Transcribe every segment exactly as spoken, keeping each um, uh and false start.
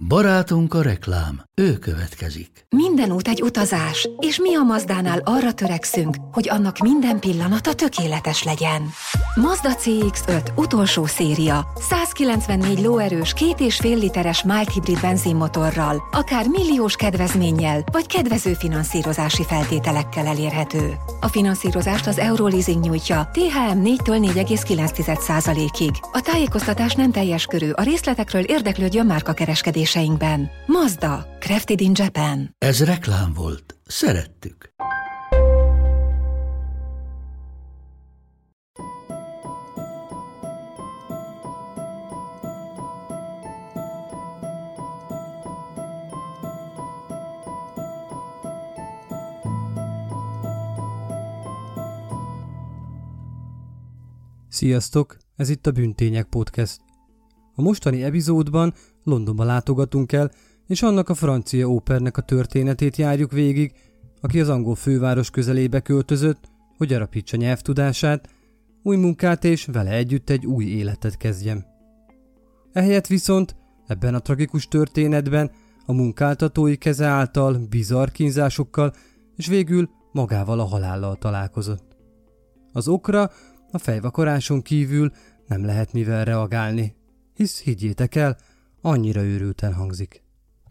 Barátunk a reklám, ő következik. Minden út egy utazás, és mi a Mazdánál arra törekszünk, hogy annak minden pillanata tökéletes legyen. Mazda cé iksz öt utolsó széria, százkilencvennégy lóerős, két és fél literes mild hibrid benzinmotorral, akár milliós kedvezménnyel, vagy kedvező finanszírozási feltételekkel elérhető. A finanszírozást az Euroleasing nyújtja té há em négytől négy egész kilenc százalékig. A tájékoztatás nem teljes körű, a részletekről érdeklődjön márkakereskedéseinkben. Mazda, crafted in Japan. Ez reklám volt. Szerettük. Sziasztok! Ez itt a Bűntények Podcast. A mostani epizódban Londonba látogatunk el, és annak a francia ópernek a történetét járjuk végig, aki az angol főváros közelébe költözött, hogy arapítsa nyelvtudását, új munkát és vele együtt egy új életet kezdjen. Ehelyett viszont ebben a tragikus történetben a munkáltatói keze által bizarr kínzásokkal és végül magával a halállal találkozott. Az okra a fejvakaráson kívül nem lehet mivel reagálni, hisz higgyétek el, annyira őrülten hangzik.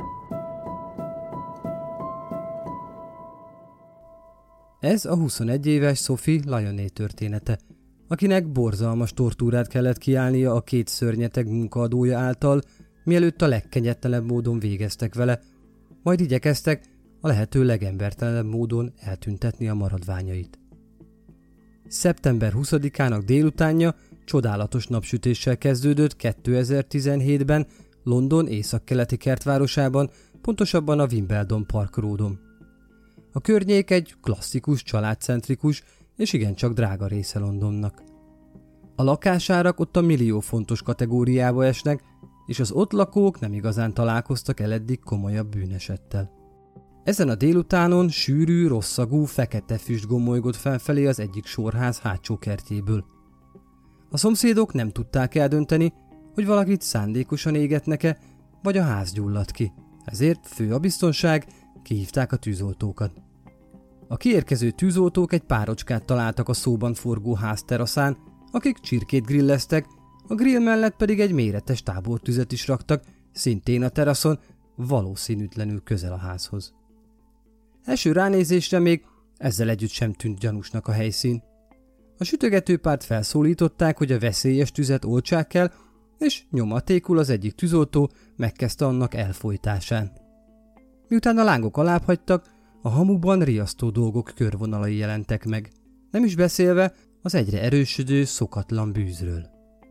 Ez a huszonegy éves Sophie Lyoné története, akinek borzalmas tortúrát kellett kiállnia a két szörnyeteg munkaadója által, mielőtt a legkegyetlenebb módon végeztek vele, majd igyekeztek a lehető legembertelenebb módon eltüntetni a maradványait. szeptember huszadikának délutánja csodálatos napsütéssel kezdődött kétezer-tizenhétben London északkeleti kertvárosában, pontosabban a Wimbledon Park Roadon. A környék egy klasszikus, családcentrikus és igencsak drága része Londonnak. A lakásárak ott a millió fontos kategóriába esnek, és az ott lakók nem igazán találkoztak el eddig komolyabb bűnesettel. Ezen a délutánon sűrű, rosszagú, fekete füst gomolygott felfelé az egyik sorház hátsó kertjéből. A szomszédok nem tudták eldönteni, hogy valakit szándékosan égetnek-e, vagy a ház gyulladt ki. Ezért fő a biztonság, kihívták a tűzoltókat. A kiérkező tűzoltók egy párocskát találtak a szóban forgó ház teraszán, akik csirkét grilleztek, a grill mellett pedig egy méretes tábortüzet is raktak, szintén a teraszon, valószínűtlenül közel a házhoz. Első ránézésre még ezzel együtt sem tűnt gyanúsnak a helyszín. A sütögetőpárt felszólították, hogy a veszélyes tüzet oltsák el, és nyomatékul az egyik tűzoltó megkezdte annak elfojtásán. Miután a lángok alábbhagytak, a hamuban riasztó dolgok körvonalai jelentek meg, nem is beszélve az egyre erősödő szokatlan bűzről.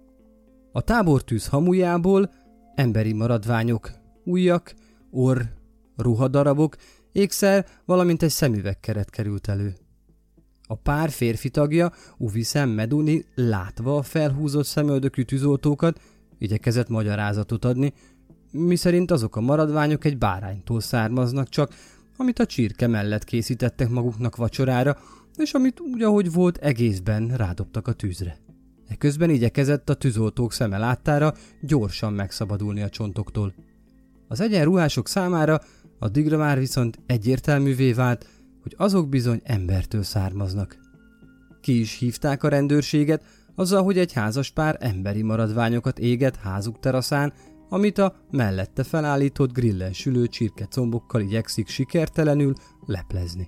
A tábortűz hamujából emberi maradványok, ujjak, orr, ruhadarabok, ékszer, valamint egy szemüvegkeret került elő. A pár férfi tagja, Uvisen Meduni, látva a felhúzott szemöldökű tűzoltókat, igyekezett magyarázatot adni, miszerint azok a maradványok egy báránytól származnak csak, amit a csirke mellett készítettek maguknak vacsorára, és amit úgy, ahogy volt, egészben rádobtak a tűzre. Eközben igyekezett a tűzoltók szeme láttára gyorsan megszabadulni a csontoktól. Az egyenruhások számára addigra már viszont egyértelművé vált, hogy azok bizony embertől származnak. Ki is hívták a rendőrséget, azzal, hogy egy házaspár emberi maradványokat éget házuk teraszán, amit a mellette felállított grillen sülő csirkecombokkal igyekszik sikertelenül leplezni.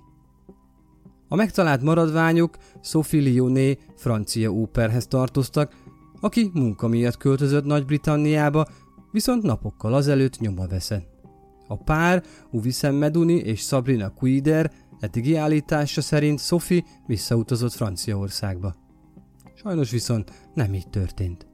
A megtalált maradványok Sophie Lyoné francia óperhez tartoztak, aki munka miatt költözött Nagy-Britanniába, viszont napokkal azelőtt nyoma veszett. A pár, Uvisen Meduni és Sabrina Cuider eddigi állítása szerint Sophie visszautazott Franciaországba. Sajnos viszont nem így történt.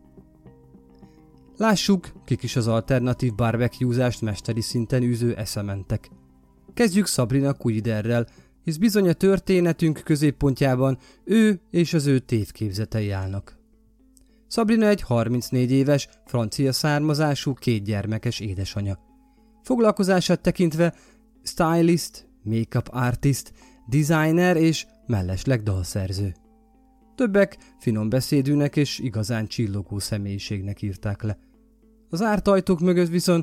Lássuk, kik is az alternatív barbecue-zást mesteri szinten űző eszementek. Kezdjük Sabrina Cuiderrel, hisz bizony a történetünk középpontjában ő és az ő tévképzetei állnak. Sabrina egy harmincnégy éves, francia származású, kétgyermekes édesanya. Foglalkozását tekintve stylist, make-up artist, designer és mellesleg dalszerző. Többek finom beszédűnek és igazán csillogó személyiségnek írták le. Az árt ajtók mögött viszont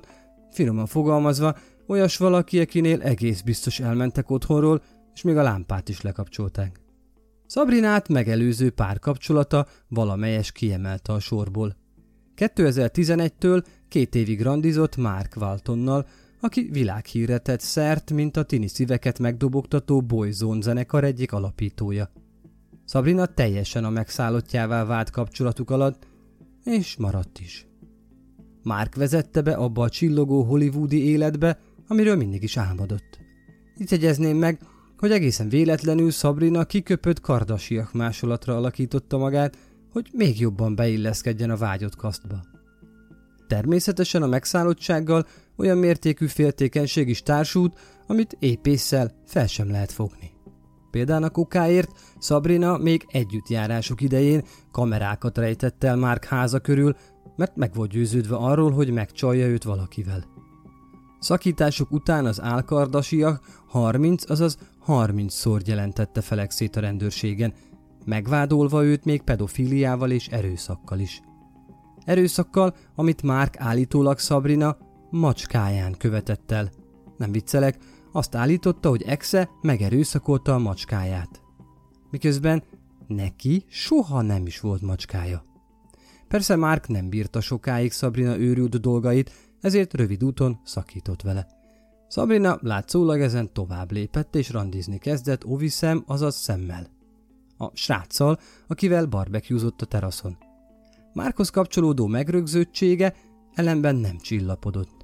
Finoman fogalmazva, olyas valaki, akinél egész biztos elmentek otthonról, és még a lámpát is lekapcsolták. Sabrinát megelőző párkapcsolata valamelyes kiemelte a sorból. kétezer-tizenegytől két évig randizott Mark Waltonnal, aki világhírre tett szert, mint a tini szíveket megdobogtató Boyzone zenekar egyik alapítója. Sabrina teljesen a megszállottjává vált kapcsolatuk alatt, és maradt is. Mark vezette be abba a csillogó hollywoodi életbe, amiről mindig is álmodott. Itt jegyezném meg, hogy egészen véletlenül Sabrina kiköpött Kardashian másolatra alakította magát, hogy még jobban beilleszkedjen a vágyott kasztba. Természetesen a megszállottsággal olyan mértékű féltékenység is társult, amit épésszel fel sem lehet fogni. Például a kokáért Sabrina még együttjárásuk idején kamerákat rejtett el Mark háza körül, mert meg volt győződve arról, hogy megcsalja őt valakivel. Szakításuk után az Al-Kardashian harminc, azaz harmincszor jelentette Felexét a rendőrségen, megvádolva őt még pedofíliával és erőszakkal is. Erőszakkal, amit Mark állítólag Sabrina macskáján követett el. Nem viccelek, azt állította, hogy exe megerőszakolta a macskáját. Miközben neki soha nem is volt macskája. Persze Mark nem bírta sokáig Sabrina őrült dolgait, ezért rövid úton szakított vele. Sabrina látszólag ezen tovább lépett és randizni kezdett Ovi Sam, azaz Sammel. A sráccal, akivel barbecuezott a teraszon. Markhoz kapcsolódó megrögzöttsége ellenben nem csillapodott.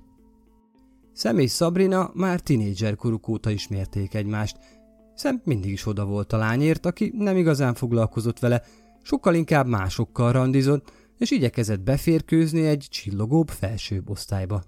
Sam és Sabrina már tinédzserkoruk óta ismerték egymást. Sam mindig is oda volt a lányért, aki nem igazán foglalkozott vele, sokkal inkább másokkal randizott, és igyekezett beférkőzni egy csillogóbb felsőbb osztályba.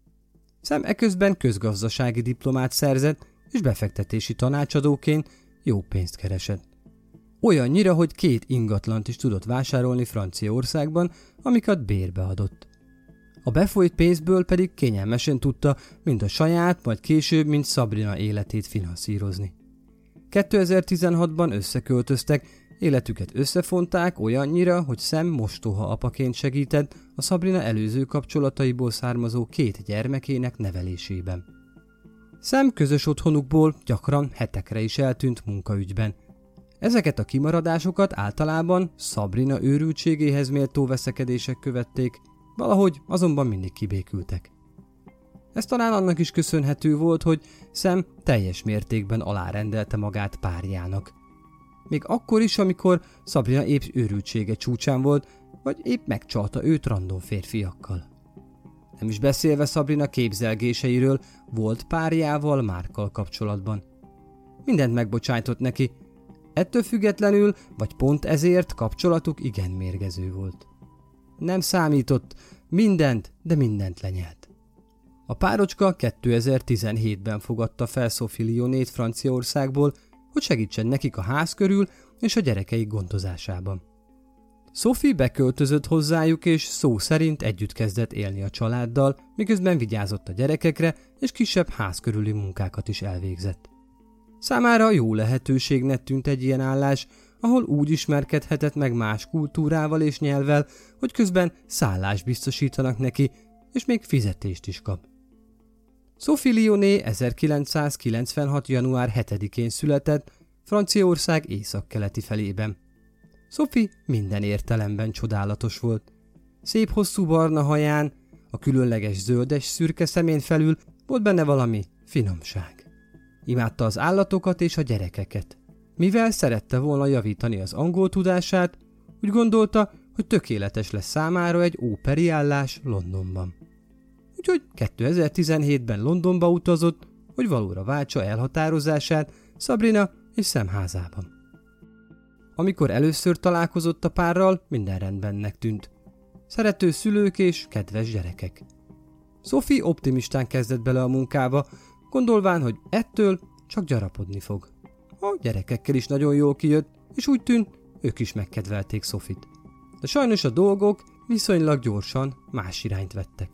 Sam eközben közgazdasági diplomát szerzett, és befektetési tanácsadóként jó pénzt keresett. Olyannyira, hogy két ingatlant is tudott vásárolni Franciaországban, amiket bérbe adott. A befolyt pénzből pedig kényelmesen tudta mind a saját, majd később, mint Sabrina életét finanszírozni. kétezer-tizenhatban összeköltöztek, életüket összefonták olyannyira, hogy Sam mostoha apaként segített a Sabrina előző kapcsolataiból származó két gyermekének nevelésében. Sam közös otthonukból gyakran hetekre is eltűnt munkaügyben. Ezeket a kimaradásokat általában Sabrina őrültségéhez méltó veszekedések követték, valahogy azonban mindig kibékültek. Ez talán annak is köszönhető volt, hogy Sam teljes mértékben alárendelte magát párjának. Még akkor is, amikor Sabrina épp őrültsége csúcsán volt, vagy épp megcsalta őt random férfiakkal. Nem is beszélve Sabrina képzelgéseiről volt párjával Markkal kapcsolatban. Mindent megbocsájtott neki, ettől függetlenül, vagy pont ezért kapcsolatuk igen mérgező volt. Nem számított, mindent, de mindent lenyelt. A párocska kétezer-tizenhétben fogadta fel Sophie Lyonnait Franciaországból, hogy segítsen nekik a ház körül és a gyerekeik gondozásában. Sophie beköltözött hozzájuk, és szó szerint együtt kezdett élni a családdal, miközben vigyázott a gyerekekre, és kisebb ház körüli munkákat is elvégzett. Számára jó lehetőségnek tűnt egy ilyen állás, ahol úgy ismerkedhetett meg más kultúrával és nyelvvel, hogy közben szállást biztosítanak neki, és még fizetést is kap. Sophie Lyonnait ezerkilencszázkilencvenhat. január hetedikén született Franciaország északkeleti felében. Sophie minden értelemben csodálatos volt. Szép hosszú barna haján, a különleges zöldes szürke szemén felül volt benne valami finomság. Imádta az állatokat és a gyerekeket. Mivel szerette volna javítani az angol tudását, úgy gondolta, hogy tökéletes lesz számára egy óperiállás Londonban. Úgyhogy kétezer-tizenhétben Londonba utazott, hogy valóra váltsa elhatározását Sabrina és Sam házában. Amikor először találkozott a párral, minden rendbennek tűnt. Szerető szülők és kedves gyerekek. Sophie optimistán kezdett bele a munkába, gondolván, hogy ettől csak gyarapodni fog. A gyerekekkel is nagyon jól kijött, és úgy tűnt, ők is megkedvelték Sophie-t. De sajnos a dolgok viszonylag gyorsan más irányt vettek.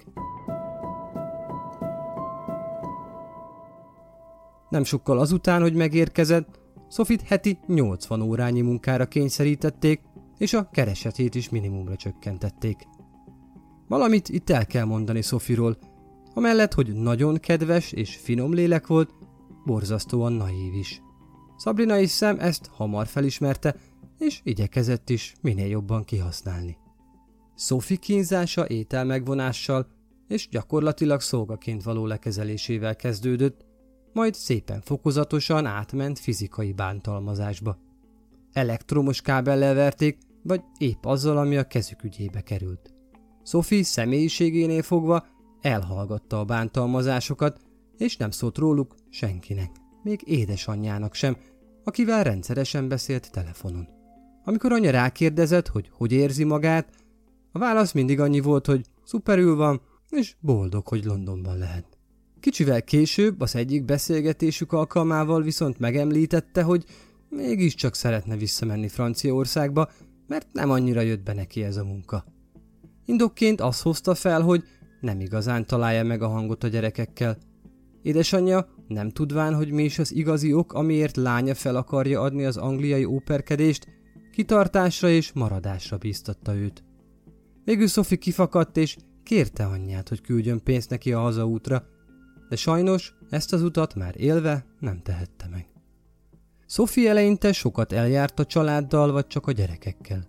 Nem sokkal azután, hogy megérkezett, Sophie-t heti nyolcvan órányi munkára kényszerítették, és a keresetét is minimumra csökkentették. Valamit itt el kell mondani Sophie-ról. Amellett, hogy nagyon kedves és finom lélek volt, borzasztóan naív is. Sabrina és Sam ezt hamar felismerte, és igyekezett is minél jobban kihasználni. Sophie kínzása ételmegvonással és gyakorlatilag szolgaként való lekezelésével kezdődött, majd szépen fokozatosan átment fizikai bántalmazásba. Elektromos kábellel verték, vagy épp azzal, ami a kezük ügyébe került. Sophie személyiségénél fogva elhallgatta a bántalmazásokat, és nem szólt róluk senkinek, még édesanyjának sem, akivel rendszeresen beszélt telefonon. Amikor anya rákérdezett, hogy hogy érzi magát, a válasz mindig annyi volt, hogy szuperül van, és boldog, hogy Londonban lehet. Kicsivel később az egyik beszélgetésük alkalmával viszont megemlítette, hogy mégiscsak szeretne visszamenni Franciaországba, mert nem annyira jött be neki ez a munka. Indokként azt hozta fel, hogy nem igazán találja meg a hangot a gyerekekkel. Édesanyja, nem tudván, hogy mi is az igazi ok, amiért lánya fel akarja adni az angliai óperkedést, kitartásra és maradásra bíztatta őt. Végül Sophie kifakadt és kérte anyját, hogy küldjön pénzt neki a hazaútra, de sajnos ezt az utat már élve nem tehette meg. Sophie eleinte sokat eljárt a családdal vagy csak a gyerekekkel.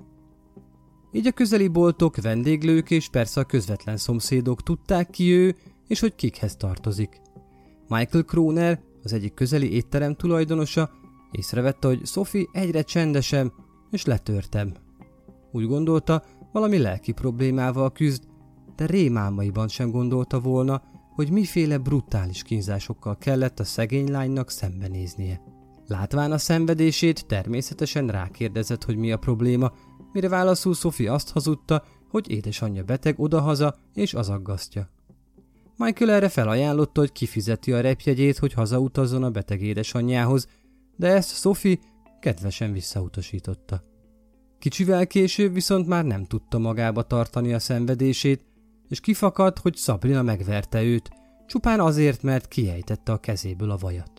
Így a közeli boltok, vendéglők és persze a közvetlen szomszédok tudták ki ő, és hogy kikhez tartozik. Michael Kroner, az egyik közeli étterem tulajdonosa, észrevette, hogy Sophie egyre csendesebb és letörtebb. Úgy gondolta, valami lelki problémával küzd, de rémálmaiban sem gondolta volna, hogy miféle brutális kínzásokkal kellett a szegény lánynak szembenéznie. Látván a szenvedését, természetesen rákérdezett, hogy mi a probléma, mire válaszul Sophie azt hazudta, hogy édesanyja beteg odahaza és az aggasztja. Michael erre felajánlotta, hogy kifizeti a repjegyét, hogy hazautazzon a beteg édesanyjához, de ezt Sophie kedvesen visszautasította. Kicsivel később viszont már nem tudta magába tartani a szenvedését, és kifakadt, hogy Sabrina megverte őt, csupán azért, mert kiejtette a kezéből a vajat.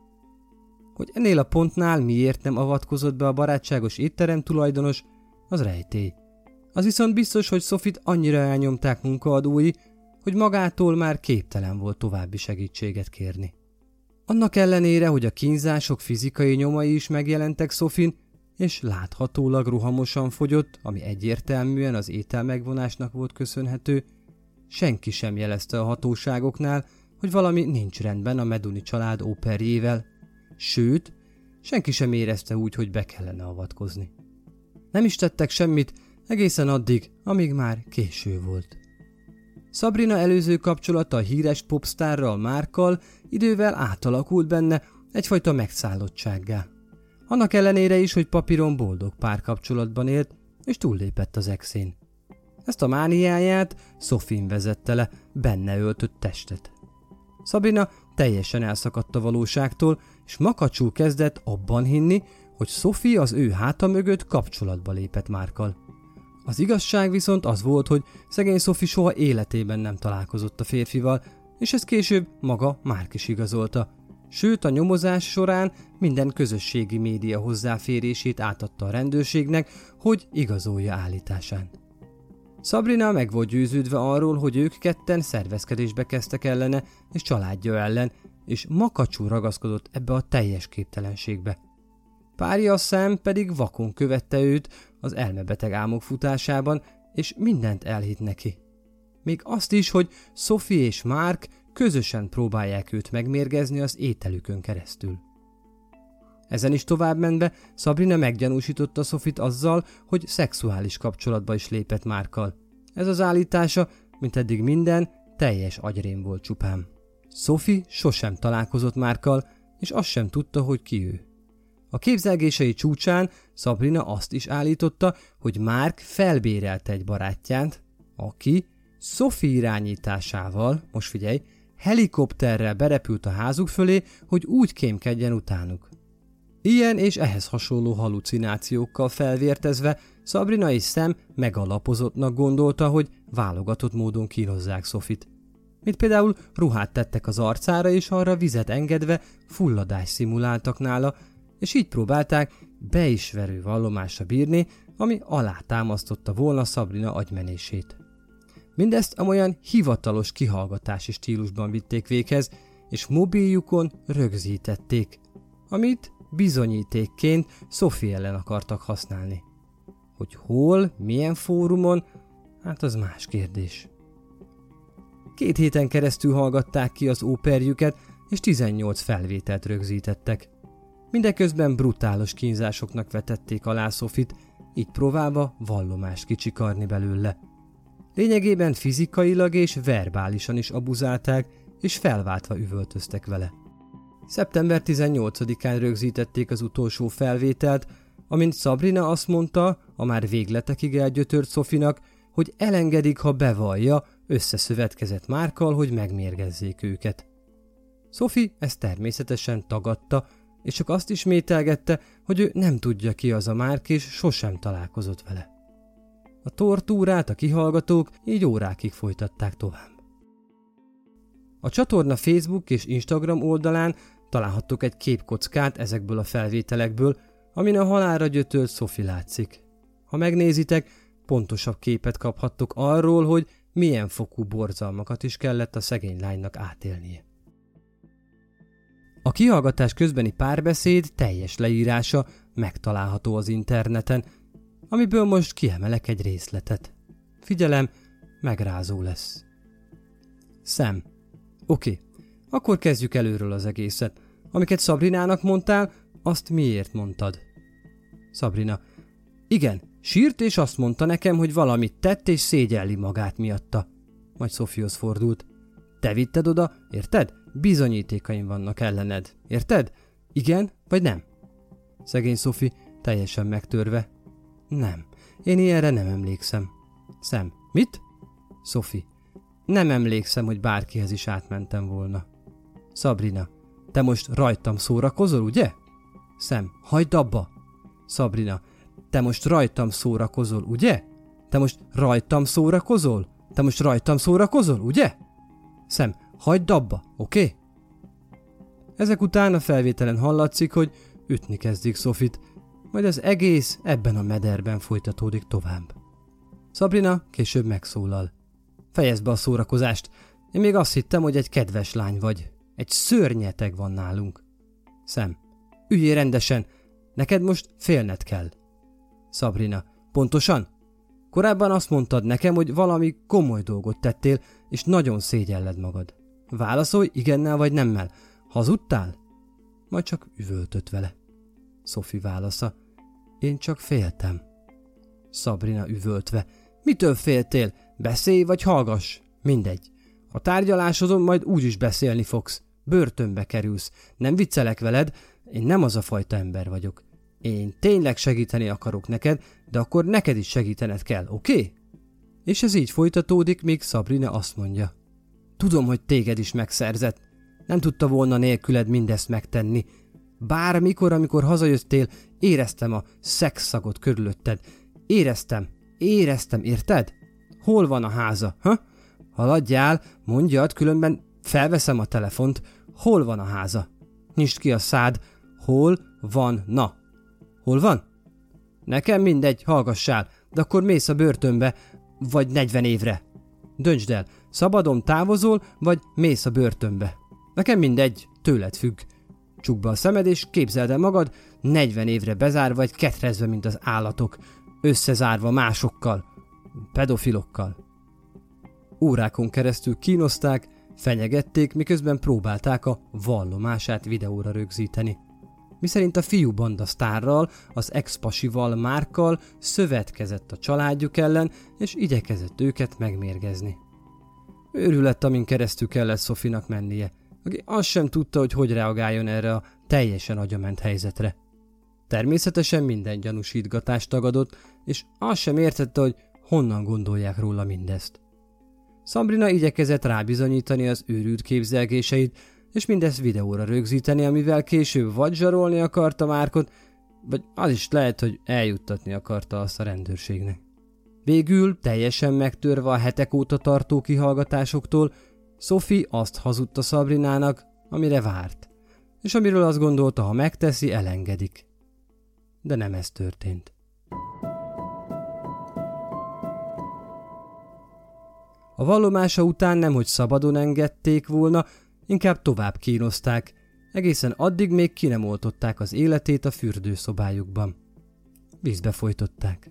Hogy ennél a pontnál miért nem avatkozott be a barátságos étterem tulajdonos, az rejtély. Az viszont biztos, hogy Sophie-t annyira elnyomták munkaadói, hogy magától már képtelen volt további segítséget kérni. Annak ellenére, hogy a kínzások fizikai nyomai is megjelentek Sophie-n, és láthatólag rohamosan fogyott, ami egyértelműen az ételmegvonásnak volt köszönhető, senki sem jelezte a hatóságoknál, hogy valami nincs rendben a Meduni család óperjével, sőt, senki sem érezte úgy, hogy be kellene avatkozni. Nem is tettek semmit egészen addig, amíg már késő volt. Sabrina előző kapcsolata a híres popstárral, Markkal idővel átalakult benne egyfajta megszállottsággá. Annak ellenére is, hogy papíron boldog párkapcsolatban élt, és túllépett az exén. Ezt a mániáját Sophie vezette le benne öltött testet. Sabrina teljesen elszakadt a valóságtól, és makacsul kezdett abban hinni, hogy Sophie az ő háta mögött kapcsolatba lépett Markkal. Az igazság viszont az volt, hogy szegény Sophie soha életében nem találkozott a férfival, és ezt később maga Mark is igazolta. Sőt, a nyomozás során minden közösségi média hozzáférését átadta a rendőrségnek, hogy igazolja állításán. Sabrina meg volt győződve arról, hogy ők ketten szervezkedésbe kezdtek ellene és családja ellen, és makacsul ragaszkodott ebbe a teljes képtelenségbe. Párja Sam pedig vakon követte őt az elmebeteg álmok futásában, és mindent elhitt neki. Még azt is, hogy Sophie és Mark közösen próbálják őt megmérgezni az ételükön keresztül. Ezen is tovább menve Sabrina meggyanúsította Sophie-t azzal, hogy szexuális kapcsolatba is lépett Markkal. Ez az állítása, mint eddig minden, teljes agyrém volt csupán. Sophie sosem találkozott Markkal, és azt sem tudta, hogy ki ő. A képzelgései csúcsán Sabrina azt is állította, hogy Mark felbérelte egy barátját, aki Sophie irányításával, most figyelj, helikopterrel berepült a házuk fölé, hogy úgy kémkedjen utánuk. Ilyen és ehhez hasonló halucinációkkal felvértezve Sabrina és Sam megalapozottnak gondolta, hogy válogatott módon kínozzák Sophie-t. Mint például ruhát tettek az arcára, és arra vizet engedve fulladást szimuláltak nála, és így próbálták beismerő vallomásra bírni, ami alátámasztotta volna Sabrina agymenését. Mindezt amolyan hivatalos kihallgatási stílusban vitték véghez, és mobiljukon rögzítették, amit bizonyítékként Sophie ellen akartak használni. Hogy hol, milyen fórumon, hát az más kérdés. Két héten keresztül hallgatták ki az óperjüket, és tizennyolc felvételt rögzítettek. Mindeközben brutális kínzásoknak vetették alá Sophie-t, így próbálva vallomást kicsikarni belőle. Lényegében fizikailag és verbálisan is abuzálták, és felváltva üvöltöztek vele. szeptember tizennyolcadikán rögzítették az utolsó felvételt, amint Sabrina azt mondta, a már végletekig elgyötört Sophie-nak, hogy elengedik, ha bevallja, összeszövetkezett Markkal, hogy megmérgezzék őket. Sophie ezt természetesen tagadta, és csak azt ismételgette, hogy ő nem tudja, ki az a Mark, és sosem találkozott vele. A tortúrát a kihallgatók így órákig folytatták tovább. A csatorna Facebook és Instagram oldalán találhattok egy képkockát ezekből a felvételekből, amin a halálra gyötört Sophie látszik. Ha megnézitek, pontosabb képet kaphattok arról, hogy milyen fokú borzalmakat is kellett a szegény lánynak átélnie. A kihallgatás közbeni párbeszéd teljes leírása megtalálható az interneten, amiből most kiemelek egy részletet. Figyelem, megrázó lesz. Sam. Oké, okay. Akkor kezdjük előről az egészet. Amiket Sabrinának mondtál, azt miért mondtad? Sabrina. Igen, sírt és azt mondta nekem, hogy valamit tett és szégyelli magát miatta. Majd Sophiehoz fordult. Te vitted oda, érted? Bizonyítékaim vannak ellened, érted? Igen vagy nem? Szegény Sophie teljesen megtörve. Nem, én ilyenre nem emlékszem. Sam. Mit? Sophie. Nem emlékszem, hogy bárkihez is átmentem volna. Sabrina. Te most rajtam szórakozol, ugye? Sam. Hagyd abba. Sabrina. Te most rajtam szórakozol, ugye? Te most rajtam szórakozol? Te most rajtam szórakozol, ugye? Sam. Hagyd abba, oké? Okay? Ezek után a felvételen hallatszik, hogy ütni kezdik Sophie-t, majd az egész ebben a mederben folytatódik tovább. Sabrina később megszólal. Fejezd be a szórakozást, én még azt hittem, hogy egy kedves lány vagy. Egy szörnyeteg van nálunk. Sam. Üljél rendesen, neked most félned kell. Sabrina. Pontosan? Korábban azt mondtad nekem, hogy valami komoly dolgot tettél, és nagyon szégyelled magad. Válaszolj igennel vagy nemmel. Hazudtál? Majd csak üvöltött vele. Sophie válasza. Én csak féltem. Sabrina üvöltve. Mitől féltél? Beszélj vagy hallgass? Mindegy. A tárgyalásodon majd úgyis beszélni fogsz. Börtönbe kerülsz. Nem viccelek veled, én nem az a fajta ember vagyok. Én tényleg segíteni akarok neked, de akkor neked is segítened kell, oké? Okay? És ez így folytatódik, míg Sabrina azt mondja. Tudom, hogy téged is megszerzett. Nem tudta volna nélküled mindezt megtenni. Bármikor, amikor hazajöttél, éreztem a szexszagot körülötted. Éreztem, éreztem, érted? Hol van a háza, ha? Haladjál, mondjad, különben felveszem a telefont. Hol van a háza? Nyisd ki a szád. Hol van, na? Hol van? Nekem mindegy, hallgassál, de akkor mész a börtönbe, vagy negyven évre. Döntsd el, szabadon távozol, vagy mész a börtönbe. Nekem mindegy, tőled függ. Csukd be a szemed, és képzeld el magad, negyven évre bezárva vagy ketrezve, mint az állatok, összezárva másokkal, pedofilokkal. Órákon keresztül kínozták, fenyegették, miközben próbálták a vallomását videóra rögzíteni. Miszerint a fiúbanda sztárral, az ex-pasival, Markkal szövetkezett a családjuk ellen, és igyekezett őket megmérgezni. Őrület, amin keresztül kellett Sophie-nak mennie, aki azt sem tudta, hogy hogy reagáljon erre a teljesen agyament helyzetre. Természetesen minden gyanúsítgatást tagadott, és azt sem értette, hogy honnan gondolják róla mindezt. Sabrina igyekezett rábizonyítani az őrült képzelgéseit, és mindezt videóra rögzíteni, amivel később vagy zsarolni akarta Markot, vagy az is lehet, hogy eljuttatni akarta azt a rendőrségnek. Végül, teljesen megtörve a hetek óta tartó kihallgatásoktól, Sophie azt hazudta Sabrinának, amire várt, és amiről azt gondolta, ha megteszi, elengedik. De nem ez történt. A vallomása után nemhogy szabadon engedték volna, inkább tovább kínozták, egészen addig még ki nem oltották az életét a fürdőszobájukban. Vízbe folytották.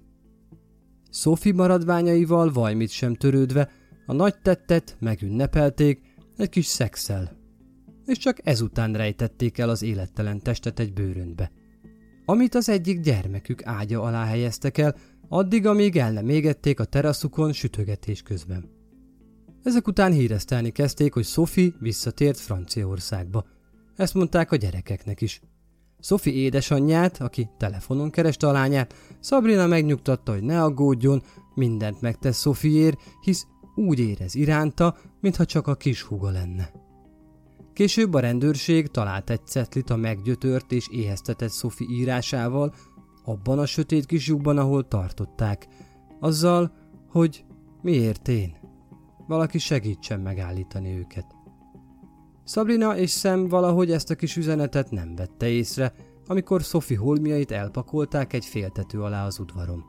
Sophie maradványaival vajmit sem törődve a nagy tettet megünnepelték egy kis szexszel, és csak ezután rejtették el az élettelen testet egy bőröntbe, amit az egyik gyermekük ágya alá helyeztek el, addig, amíg el nem égették a teraszukon sütögetés közben. Ezek után híresztelni kezdték, hogy Sophie visszatért Franciaországba. Ezt mondták a gyerekeknek is. Sophie édesanyját, aki telefonon kereste a lányát, Sabrina megnyugtatta, hogy ne aggódjon, mindent megtesz Sophieért, hisz úgy érez iránta, mintha csak a kis húga lenne. Később a rendőrség talált egy cetlit a meggyötört és éheztetett Sophie írásával, abban a sötét kis lyukban, ahol tartották, azzal, hogy miért én? Valaki segítsen megállítani őket. Sabrina és Sam valahogy ezt a kis üzenetet nem vette észre, amikor Sophie holmiait elpakolták egy féltető alá az udvaron.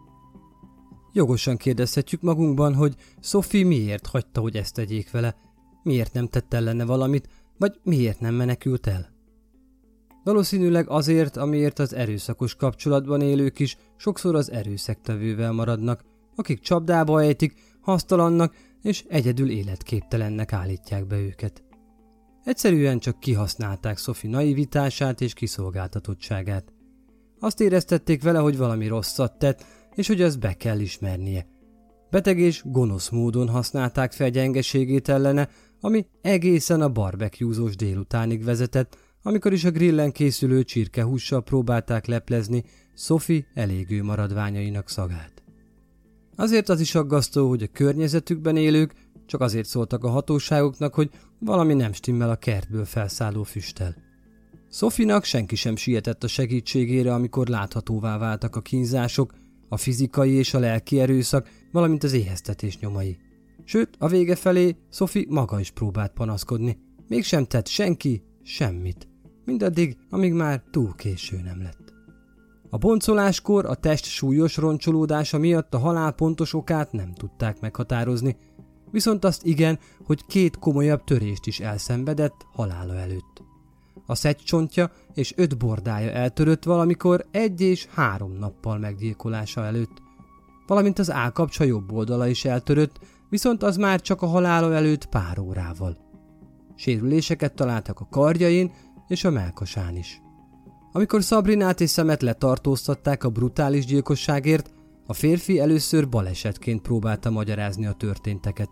Jogosan kérdezhetjük magunkban, hogy Sophie miért hagyta, hogy ezt tegyék vele, miért nem tett ellene valamit, vagy miért nem menekült el. Valószínűleg azért, amiért az erőszakos kapcsolatban élők is sokszor az erőszaktevővel maradnak, akik csapdába ejtik, hasztalannak és egyedül életképtelennek állítják be őket. Egyszerűen csak kihasználták Sophie naivitását és kiszolgáltatottságát. Azt éreztették vele, hogy valami rosszat tett, és hogy azt be kell ismernie. Beteg és gonosz módon használták fel gyengeségét ellene, ami egészen a barbecuezós délutánig vezetett, amikor is a grillen készülő csirkehússal próbálták leplezni Sophie elégő maradványainak szagát. Azért az is aggasztó, hogy a környezetükben élők csak azért szóltak a hatóságoknak, hogy valami nem stimmel a kertből felszálló füsttel. Sophie-nak senki sem sietett a segítségére, amikor láthatóvá váltak a kínzások, a fizikai és a lelki erőszak, valamint az éheztetés nyomai. Sőt, a vége felé Sophie maga is próbált panaszkodni. Mégsem tett senki semmit. Mindaddig, amíg már túl késő nem lett. A boncoláskor a test súlyos roncsolódása miatt a halál pontos okát nem tudták meghatározni, viszont azt igen, hogy két komolyabb törést is elszenvedett halála előtt. A szegycsontja és öt bordája eltörött valamikor egy és három nappal meggyilkolása előtt, valamint az állkapcsa jobb oldala is eltörött, viszont az már csak a halála előtt pár órával. Sérüléseket találtak a karjain és a mellkasán is. Amikor Sabrinát és Samet letartóztatták a brutális gyilkosságért, a férfi először balesetként próbálta magyarázni a történteket.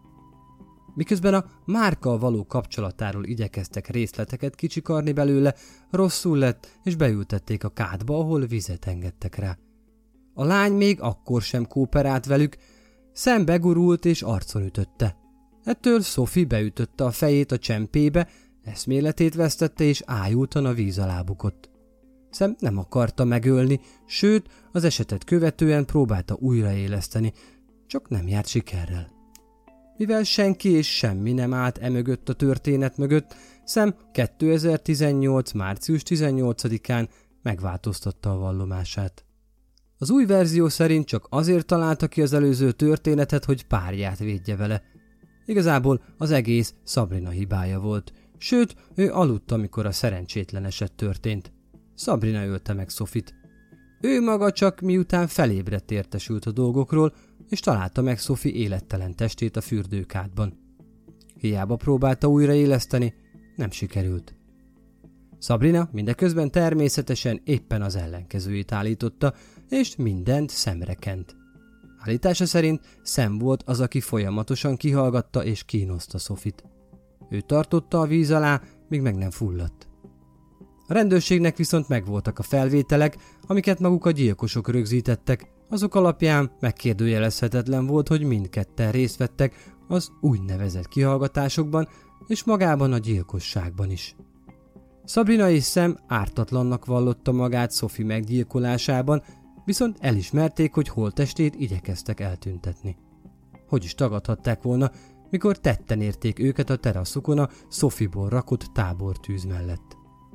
Miközben a Márkkal való kapcsolatáról igyekeztek részleteket kicsikarni belőle, rosszul lett, és beültették a kádba, ahol vizet engedtek rá. A lány még akkor sem kooperált velük, Sam begurult és arcon ütötte. Ettől Sophie beütötte a fejét a csempébe, eszméletét vesztette és ájultan a víz alá bukott. Sam nem akarta megölni, sőt, az esetet követően próbálta újraéleszteni, csak nem járt sikerrel. Mivel senki és semmi nem állt emögött a történet mögött, Sam kétezer-tizennyolc. március tizennyolcadikán megváltoztatta a vallomását. Az új verzió szerint csak azért találta ki az előző történetet, hogy párját védje vele. Igazából az egész Sabrina hibája volt, sőt, ő aludt, amikor a szerencsétlen eset történt. Sabrina ölte meg Sophie-t. Ő maga csak miután felébredt értesült a dolgokról, és találta meg Sophie élettelen testét a fürdőkádban. Hiába próbálta újraéleszteni, nem sikerült. Sabrina mindeközben természetesen éppen az ellenkezőjét állította, és mindent szemre kent. Állítása szerint Sam volt az, aki folyamatosan kihallgatta és kínoszta Sophie-t. Ő tartotta a víz alá, míg meg nem fulladt. A rendőrségnek viszont megvoltak a felvételek, amiket maguk a gyilkosok rögzítettek, azok alapján megkérdőjelezhetetlen volt, hogy mindketten részt vettek az úgynevezett kihallgatásokban és magában a gyilkosságban is. Sabrina és Sam ártatlannak vallotta magát Sophie meggyilkolásában, viszont elismerték, hogy holttestét igyekeztek eltüntetni. Hogy is tagadhatták volna, mikor tetten érték őket a teraszukon a Sophie-ból rakott tábortűz mellett.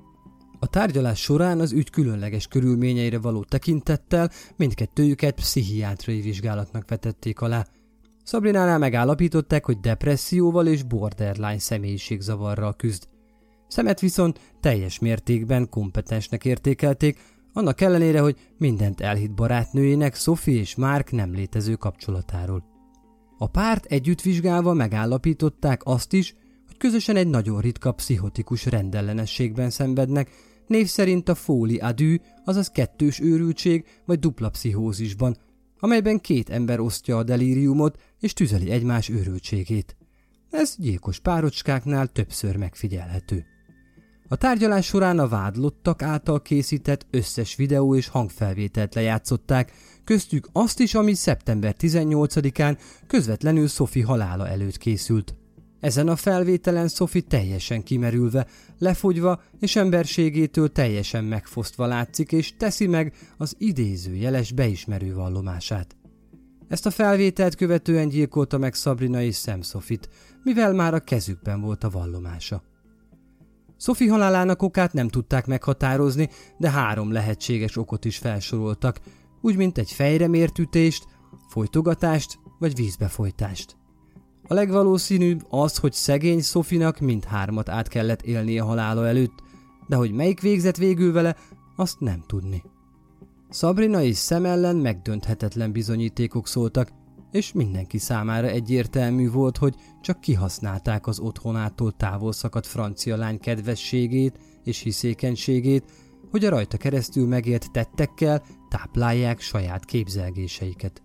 A tárgyalás során az ügy különleges körülményeire való tekintettel mindkettőjüket pszichiátriai vizsgálatnak vetették alá. Sabrinánál megállapították, hogy depresszióval és borderline személyiségzavarral küzd. Szemet viszont teljes mértékben kompetensnek értékelték, annak ellenére, hogy mindent elhitt barátnőjének, Sophie és Mark nem létező kapcsolatáról. A párt együtt vizsgálva megállapították azt is, hogy közösen egy nagyon ritka pszichotikus rendellenességben szenvednek, név szerint a folie à deux, azaz kettős őrültség vagy dupla pszichózisban, amelyben két ember osztja a delíriumot és tüzeli egymás őrültségét. Ez gyilkos párocskáknál többször megfigyelhető. A tárgyalás során a vádlottak által készített összes videó és hangfelvételt lejátszották, köztük azt is, ami szeptember tizennyolcadikán közvetlenül Sophie halála előtt készült. Ezen a felvételen Sophie teljesen kimerülve, lefogyva és emberségétől teljesen megfosztva látszik, és teszi meg az idézőjeles beismerő vallomását. Ezt a felvételt követően gyilkolta meg Sabrina és Sam Sophie-t, mivel már a kezükben volt a vallomása. Sophie halálának okát nem tudták meghatározni, de három lehetséges okot is felsoroltak, úgy mint egy fejre mért ütést, folytogatást vagy vízbefolytást. A legvalószínűbb az, hogy szegény Sophie-nak mindhármat át kellett élnie halála előtt, de hogy melyik végzett végül vele, azt nem tudni. Sabrina és Sam ellen megdönthetetlen bizonyítékok szóltak, és mindenki számára egyértelmű volt, hogy csak kihasználták az otthonától távol szakadt francia lány kedvességét és hiszékenységét, hogy a rajta keresztül megélt tettekkel táplálják saját képzelgéseiket.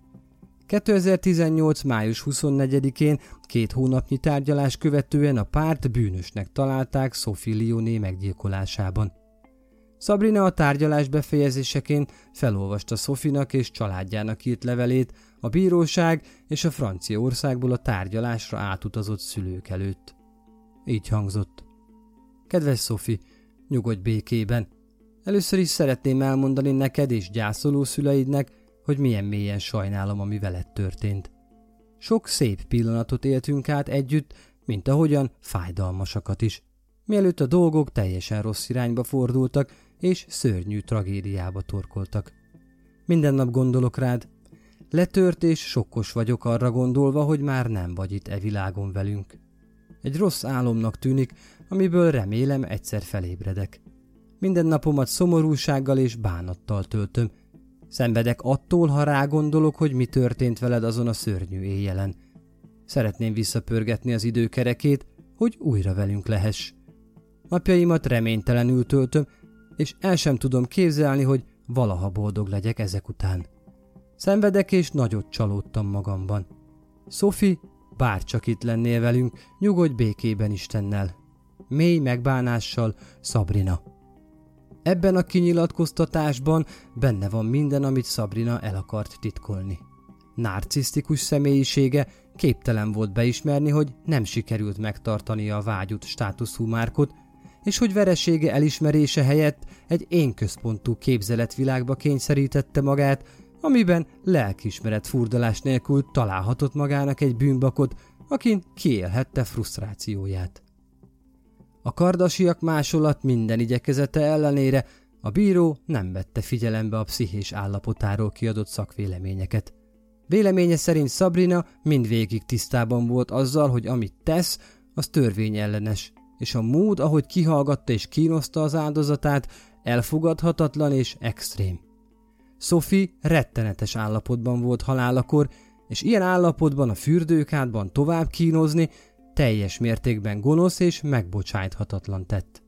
kétezer-tizennyolc. május huszonnegyedikén, két hónapnyi tárgyalás követően a párt bűnösnek találták Sophie Lyoné meggyilkolásában. Sabrina a tárgyalás befejezéseként felolvasta Sophie-nak és családjának írt levelét a bíróság és a Franciaországból a tárgyalásra átutazott szülők előtt. Így hangzott: Kedves Sophie, nyugodj békében. Először is szeretném elmondani neked és gyászoló szüleidnek, hogy milyen mélyen sajnálom, ami veled történt. Sok szép pillanatot éltünk át együtt, mint ahogyan fájdalmasakat is, mielőtt a dolgok teljesen rossz irányba fordultak, és szörnyű tragédiába torkoltak. Minden nap gondolok rád. Letört és sokkos vagyok arra gondolva, hogy már nem vagy itt e világon velünk. Egy rossz álomnak tűnik, amiből remélem egyszer felébredek. Minden napomat szomorúsággal és bánattal töltöm. Szenvedek attól, ha rágondolok, hogy mi történt veled azon a szörnyű éjjelen. Szeretném visszapörgetni az időkerekét, hogy újra velünk lehess. Napjaimat reménytelenül töltöm, és el sem tudom képzelni, hogy valaha boldog legyek ezek után. Szenvedek és nagyot csalódtam magamban. Sophie, bárcsak itt lennél velünk, nyugodj békében Istennel. Mély megbánással, Sabrina. Ebben a kinyilatkoztatásban benne van minden, amit Sabrina el akart titkolni. Narcisztikus személyisége képtelen volt beismerni, hogy nem sikerült megtartania a vágyott státuszú Markot, és hogy veresége elismerése helyett egy énközpontú képzeletvilágba kényszerítette magát, amiben lelkiismeret furdalás nélkül találhatott magának egy bűnbakot, akin kiélhette frusztrációját. A kardasiak másolat minden igyekezete ellenére a bíró nem vette figyelembe a pszichés állapotáról kiadott szakvéleményeket. Véleménye szerint Sabrina mindvégig tisztában volt azzal, hogy amit tesz, az törvényellenes, és a mód, ahogy kihallgatta és kínoszta az áldozatát, elfogadhatatlan és extrém. Sophie rettenetes állapotban volt halálakor, és ilyen állapotban a fürdőkádban tovább kínozni teljes mértékben gonosz és megbocsájthatatlan tett.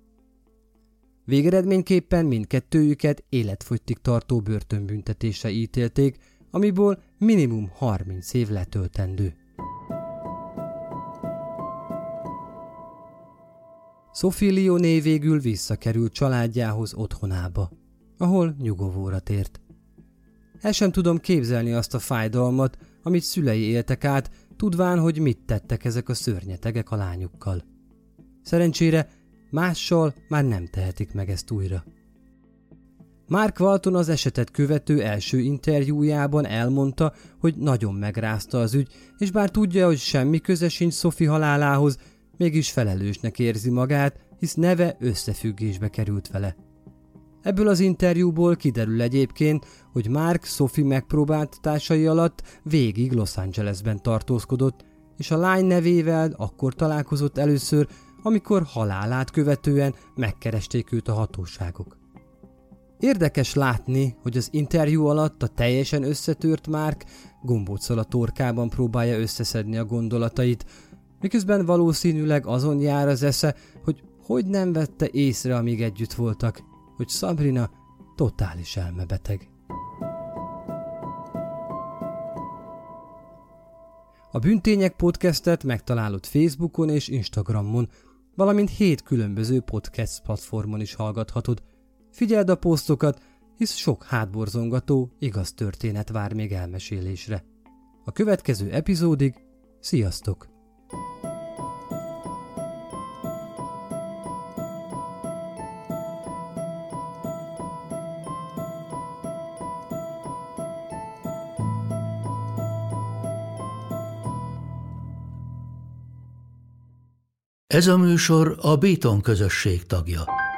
Végeredményképpen mindkettőjüket életfogytig tartó börtönbüntetésre ítélték, amiből minimum harminc év letöltendő. Sophie Lyoné végül visszakerült családjához otthonába, ahol nyugovóra tért. El sem tudom képzelni azt a fájdalmat, amit szülei éltek át, tudván, hogy mit tettek ezek a szörnyetegek a lányukkal. Szerencsére mással már nem tehetik meg ezt újra. Mark Walton az esetet követő első interjújában elmondta, hogy nagyon megrázta az ügy, és bár tudja, hogy semmi köze sincs Sophie halálához, mégis felelősnek érzi magát, hisz neve összefüggésbe került vele. Ebből az interjúból kiderül egyébként, hogy Mark Sophie megpróbáltatásai alatt végig Los Angelesben tartózkodott, és a lány nevével akkor találkozott először, amikor halálát követően megkeresték őt a hatóságok. Érdekes látni, hogy az interjú alatt a teljesen összetört Mark gombóccal a torkában próbálja összeszedni a gondolatait, miközben valószínűleg azon jár az esze, hogy hogy nem vette észre, amíg együtt voltak, hogy Sabrina totális elmebeteg. A Bűntények podcastet megtalálod Facebookon és Instagramon, valamint hét különböző podcast platformon is hallgathatod. Figyeld a posztokat, hisz sok hátborzongató, igaz történet vár még elmesélésre. A következő epizódig sziasztok! Ez a műsor a Béton közösség tagja.